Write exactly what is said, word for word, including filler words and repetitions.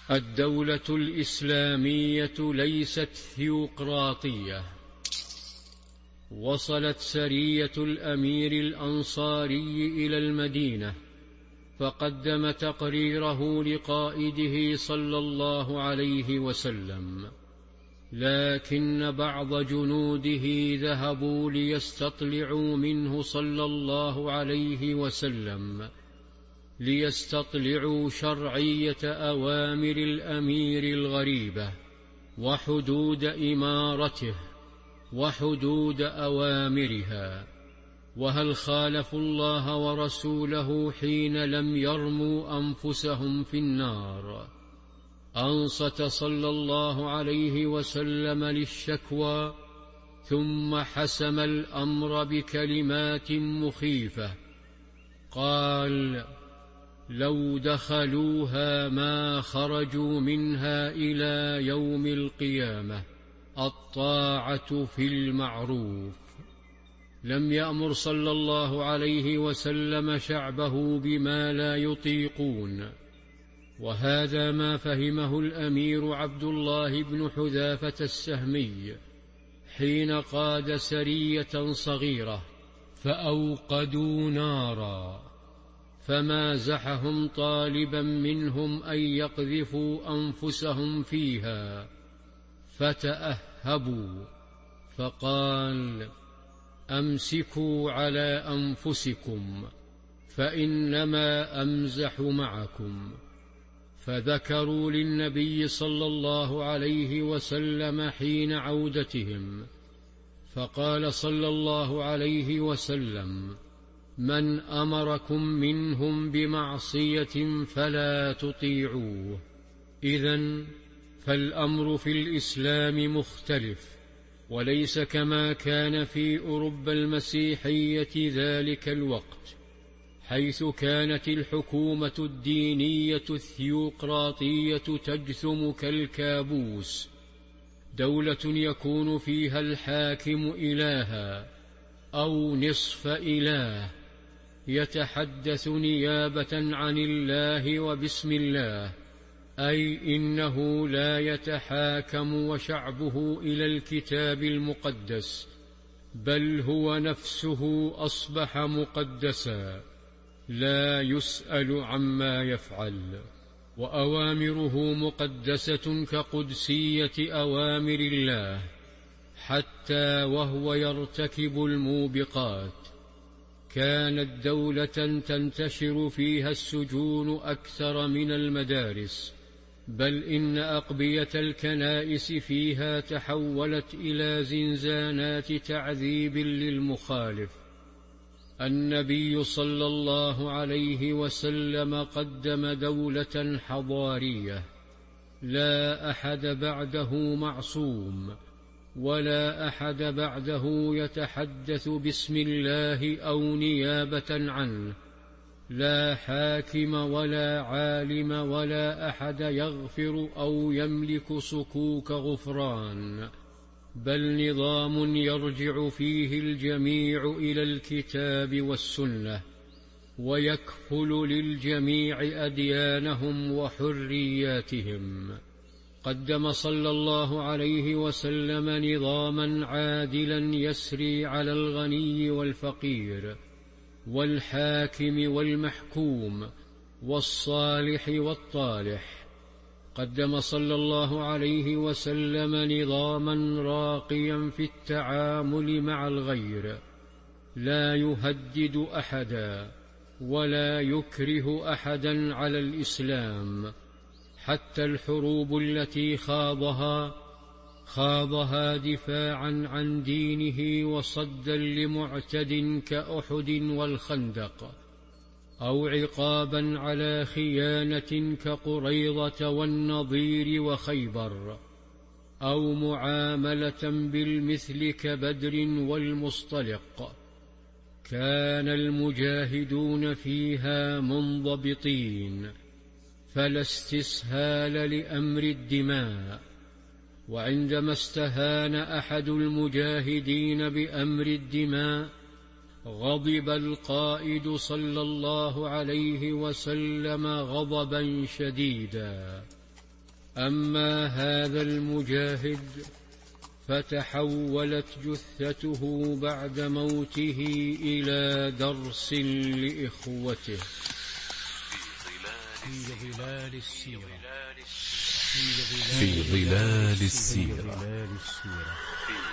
الدولة الإسلامية ليست ثيوقراطية. وصلت سرية الأمير الأنصاري إلى المدينة، فقدم تقريره لقائده صلى الله عليه وسلم، لكن بعض جنوده ذهبوا ليستطلعوا منه صلى الله عليه وسلم ليستطلعوا شرعية أوامر الأمير الغريبة وحدود إمارته وحدود أوامرها، وهل خالفوا الله ورسوله حين لم يرموا أنفسهم في النار. أنصت صلى الله عليه وسلم للشكوى، ثم حسم الأمر بكلمات مخيفة. قال: لو دخلوها ما خرجوا منها إلى يوم القيامة، الطاعة في المعروف. لم يأمر صلى الله عليه وسلم شعبه بما لا يطيقون، وهذا ما فهمه الأمير عبد الله بن حذافة السهمي حين قاد سرية صغيرة فأوقدوا نارا، فمازحهم طالبا منهم أن يقذفوا أنفسهم فيها، فتأهبوا، فقال: أمسكوا على أنفسكم فإنما أمزح معكم. فذكروا للنبي صلى الله عليه وسلم حين عودتهم، فقال صلى الله عليه وسلم: من أمركم منهم بمعصية فلا تطيعوه. إذن فالأمر في الإسلام مختلف، وليس كما كان في أوروبا المسيحية ذلك الوقت، حيث كانت الحكومة الدينية الثيوقراطية تجثم كالكابوس، دولة يكون فيها الحاكم إلها أو نصف إله، يتحدث نيابة عن الله وباسم الله، أي إنه لا يتحاكم وشعبه إلى الكتاب المقدس، بل هو نفسه أصبح مقدسا، لا يسأل عما يفعل، وأوامره مقدسة كقدسية أوامر الله، حتى وهو يرتكب الموبقات. كانت دولة تنتشر فيها السجون أكثر من المدارس، بل إن أقبية الكنائس فيها تحولت إلى زنزانات تعذيب للمخالف. النبي صلى الله عليه وسلم قدم دولة حضارية، لا أحد بعده معصوم، ولا أحد بعده يتحدث باسم الله أو نيابة عنه، لا حاكم ولا عالم ولا أحد يغفر أو يملك صكوك غفران، بل نظام يرجع فيه الجميع إلى الكتاب والسنة، ويكفل للجميع أديانهم وحرياتهم. قدم صلى الله عليه وسلم نظاما عادلا يسري على الغني والفقير، والحاكم والمحكوم، والصالح والطالح. قدم صلى الله عليه وسلم نظاما راقيا في التعامل مع الغير، لا يهدد أحدا ولا يكره أحدا على الإسلام، حتى الحروب التي خاضها خاضها دفاعا عن دينه وصدا لمعتد كأحد والخندق، أو عقابا على خيانة كقريضة والنضير وخيبر، أو معاملة بالمثل كبدر والمصطلق. كان المجاهدون فيها منضبطين، فلا استسهال لأمر الدماء. وعندما استهان أحد المجاهدين بأمر الدماء، غضب القائد صلى الله عليه وسلم غضبا شديدا، أما هذا المجاهد فتحولت جثته بعد موته إلى درس لإخوته. في ظلال السيرة في ظلال السيرة